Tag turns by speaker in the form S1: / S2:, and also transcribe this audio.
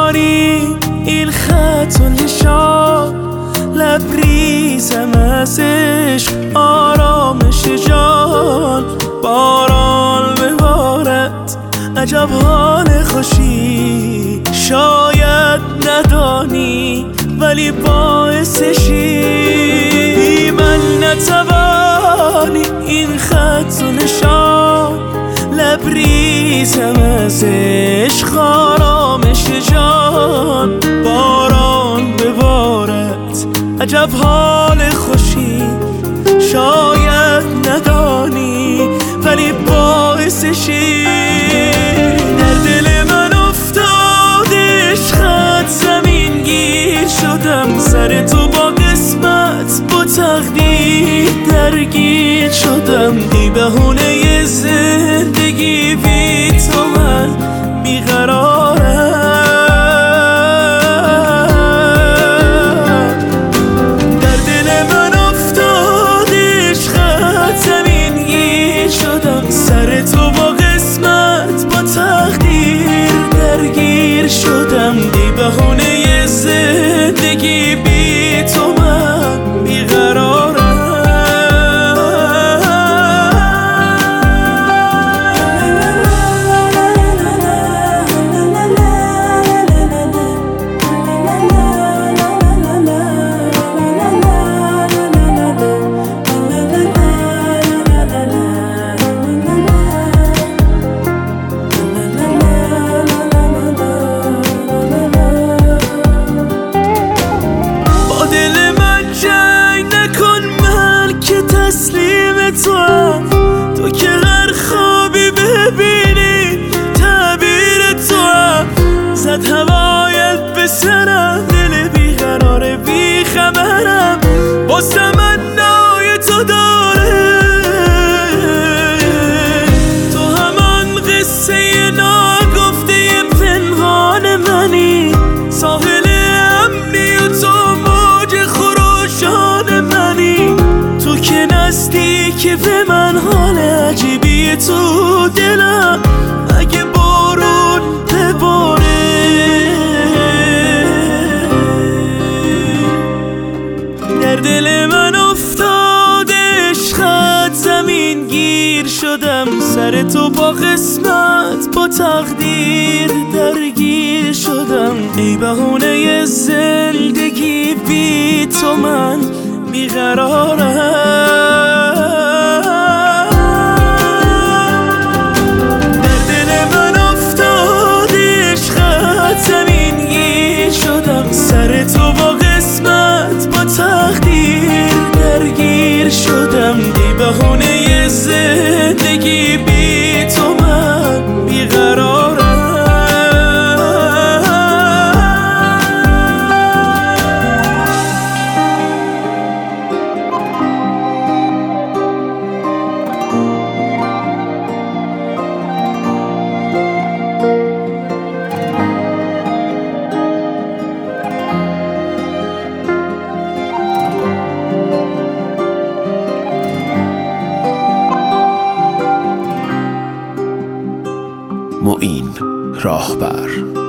S1: ندانی این خط و نشان، لبریزم از عشق آرامش جان. باران ببارد عجب حال خوشی، شاید ندانی ولی باعثشی. بی من نتوانی این خط و نشان، لبریزم از عشق آرامش جان. باران ببارد عجب حال خوشی، شاید ندانی ولی باعثشی. در دل من افتاد عشقت زمین گیر شدم، سر تو با قسمت با تقدیر درگیر شدم. ای بهونه زندگی بی تو من بیقرارم. در دل من افتاد عشقت زمین گیر شدم، سر تو با قسمت با تقدیر درگیر شدم. ای بهونه زندگی بی تو من بیقرارم. تو که هر خوابی ببینی تعبیر تو هم، زد هوایت به سرم، دل بیقرار بیخبرم واسه من نای تو داره. تو همان قصه ناگفته پنهان منی، ساحل امنی و تو موج خروشان منی. تو که نزدیکی به من، حال عجیبی تو دلم اگه بارون بباره. در دل من افتاد عشقت زمین گیر شدم، سر تو با قسمت با تقدیر درگیر شدم. ای بهونه زندگی بی تو من بیقرارم. در دل من افتاد عشقت زمین گیر شدم، سر تو با قسمت با تقدیر درگیر شدم. ای بهونه زندگی بی تو من بیقرارم.
S2: معین راهبر.